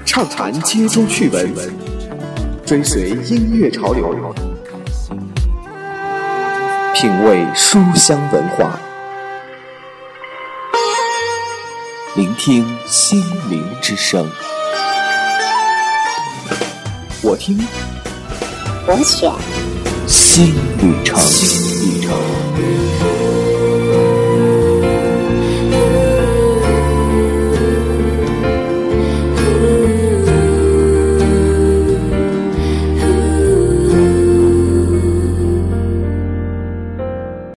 畅谈街中趣闻，追随音乐潮流，品味书香文化，聆听心灵之声。我听， 我选， 新旅程。